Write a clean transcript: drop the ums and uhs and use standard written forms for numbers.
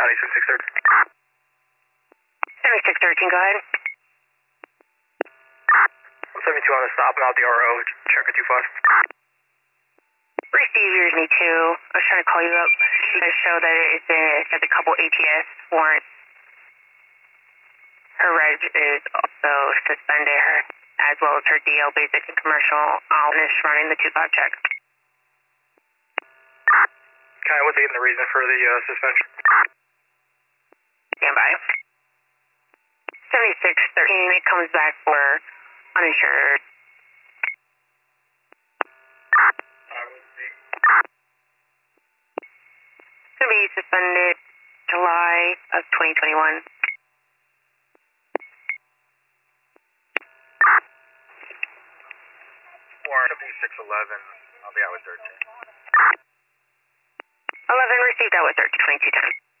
County 7613. 7613, go ahead. 72 on the stop, I'm out the RO, check with 25. Receive yours, me too. I was trying to call you up to show that it's has a couple ATS warrants. Her reg is also suspended, as well as her DL basic and commercial. I'll finish running the 2-5 check. County, what's the reason for the suspension? Stand by. 7613, it comes back for uninsured. It's going to be suspended July of 2021. 7611, I'll be out with 13. 11 received out with 2210.